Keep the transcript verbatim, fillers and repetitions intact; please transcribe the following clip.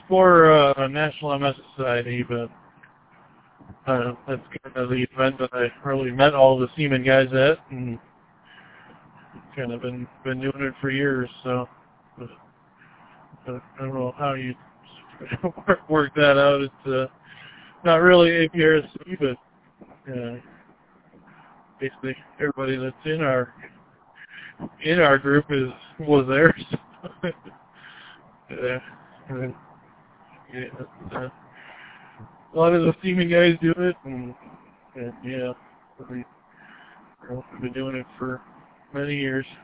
for uh, National M S Society, but uh, that's kind of the event that I really met all the seaman guys at, and kind of been been doing it for years. So but, but I don't know how you work that out. It's uh, not really A P R S C, but uh, basically everybody that's in our in our group is was there. So, uh, and then, yeah, uh, a lot of the seaman guys do it, and, and yeah, we, we've been doing it for many years.